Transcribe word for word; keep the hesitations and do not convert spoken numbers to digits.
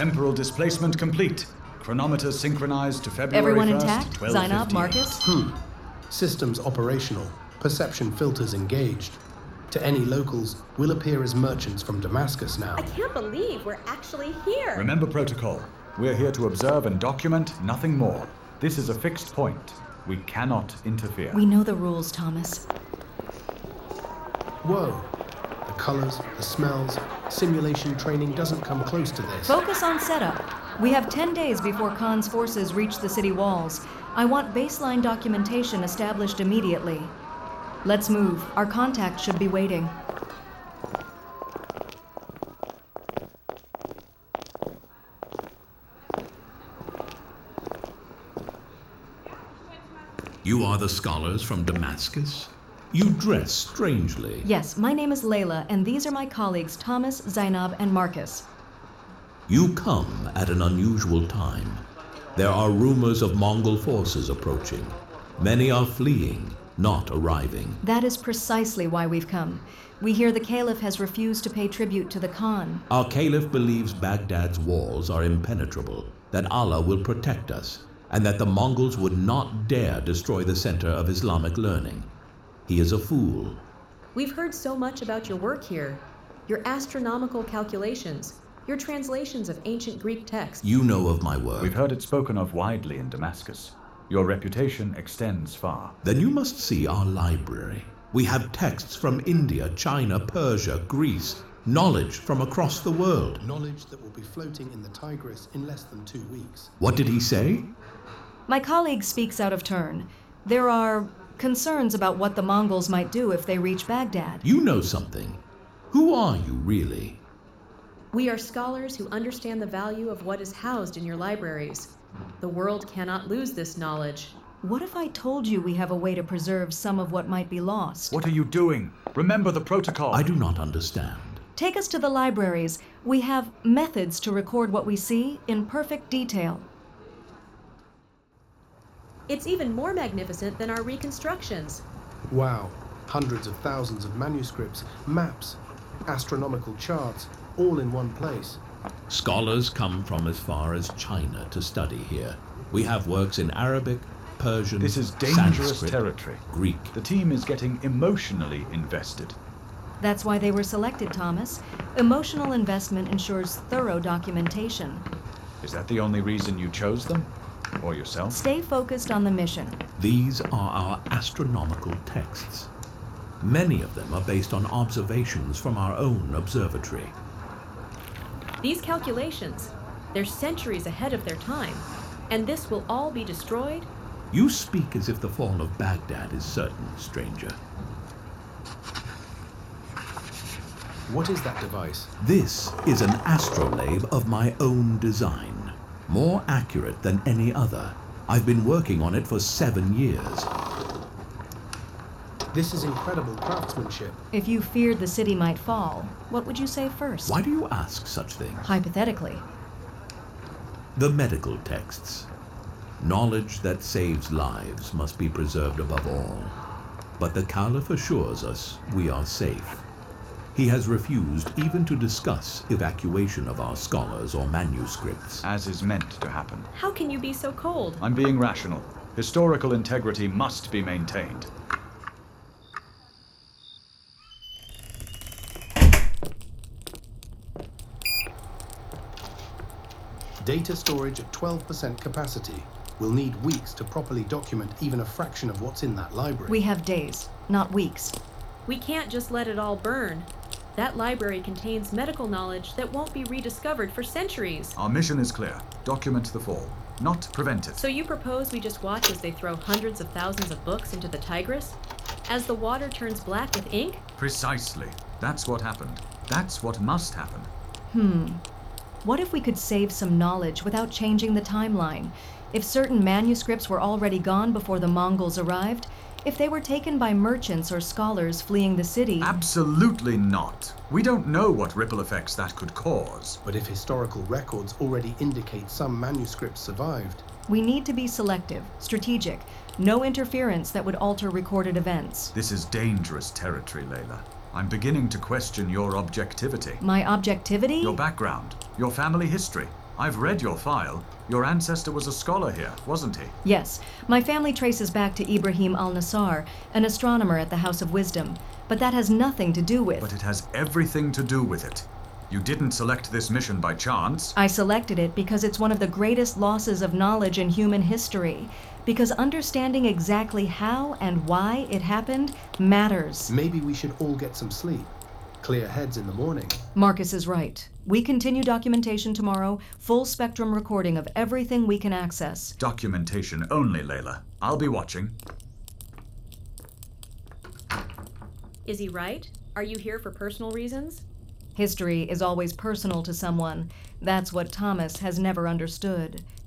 Temporal displacement complete. Chronometer synchronized to February Everyone first, intact? twelve Zainab, fifty. Marcus? Hmm. Systems operational. Perception filters engaged. To any locals, we'll appear as merchants from Damascus now. I can't believe we're actually here. Remember protocol. We're here to observe and document, nothing more. This is a fixed point. We cannot interfere. We know the rules, Thomas. Whoa. The colors, the smells, simulation training doesn't come close to this. Focus on setup. We have ten days before Khan's forces reach the city walls. I want baseline documentation established immediately. Let's move. Our contact should be waiting. You are the scholars from Damascus? You dress strangely. Yes, my name is Layla, and these are my colleagues Thomas, Zainab, and Marcus. You come at an unusual time. There are rumors of Mongol forces approaching. Many are fleeing, not arriving. That is precisely why we've come. We hear the Caliph has refused to pay tribute to the Khan. Our Caliph believes Baghdad's walls are impenetrable, that Allah will protect us, and that the Mongols would not dare destroy the center of Islamic learning. He is a fool. We've heard so much about your work here, your astronomical calculations, your translations of ancient Greek texts. You know of my work. We've heard it spoken of widely in Damascus. Your reputation extends far. Then you must see our library. We have texts from India, China, Persia, Greece, knowledge from across the world. Knowledge that will be floating in the Tigris in less than two weeks. What did he say? My colleague speaks out of turn. There are concerns about what the Mongols might do if they reach Baghdad. You know something. Who are you, really? We are scholars who understand the value of what is housed in your libraries. The world cannot lose this knowledge. What if I told you we have a way to preserve some of what might be lost? What are you doing? Remember the protocol. I do not understand. Take us to the libraries. We have methods to record what we see in perfect detail. It's even more magnificent than our reconstructions. Wow. Hundreds of thousands of manuscripts, maps, astronomical charts, all in one place. Scholars come from as far as China to study here. We have works in Arabic, Persian, This is dangerous Sanskrit, territory. Greek. The team is getting emotionally invested. That's why they were selected, Thomas. Emotional investment ensures thorough documentation. Is that the only reason you chose them? Or yourself? Stay focused on the mission. These are our astronomical texts. Many of them are based on observations from our own observatory. These calculations, they're centuries ahead of their time. And this will all be destroyed? You speak as if the fall of Baghdad is certain, stranger. What is that device? This is an astrolabe of my own design, more accurate than any other. I've been working on it for seven years. This is incredible craftsmanship. If you feared the city might fall, what would you say first? Why do you ask such things? Hypothetically. The medical texts. Knowledge that saves lives must be preserved above all. But the Caliph assures us we are safe. He has refused even to discuss evacuation of our scholars or manuscripts. As is meant to happen. How can you be so cold? I'm being rational. Historical integrity must be maintained. Data storage at twelve percent capacity. We'll need weeks to properly document even a fraction of what's in that library. We have days, not weeks. We can't just let it all burn. That library contains medical knowledge that won't be rediscovered for centuries. Our mission is clear. Document the fall, not prevent it. So you propose we just watch as they throw hundreds of thousands of books into the Tigris? As the water turns black with ink? Precisely. That's what happened. That's what must happen. Hmm. What if we could save some knowledge without changing the timeline? If certain manuscripts were already gone before the Mongols arrived, if they were taken by merchants or scholars fleeing the city... Absolutely not. We don't know what ripple effects that could cause. But if historical records already indicate some manuscripts survived... We need to be selective, strategic, no interference that would alter recorded events. This is dangerous territory, Layla. I'm beginning to question your objectivity. My objectivity? Your background, your family history. I've read your file. Your ancestor was a scholar here, wasn't he? Yes, my family traces back to Ibrahim al-Nassar, an astronomer at the House of Wisdom. But that has nothing to do with... But it has everything to do with it. You didn't select this mission by chance. I selected it because it's one of the greatest losses of knowledge in human history. Because understanding exactly how and why it happened matters. Maybe we should all get some sleep. Clear heads in the morning. Marcus is right. We continue documentation tomorrow, full spectrum recording of everything we can access. Documentation only, Layla. I'll be watching. Is he right? Are you here for personal reasons? History is always personal to someone. That's what Thomas has never understood.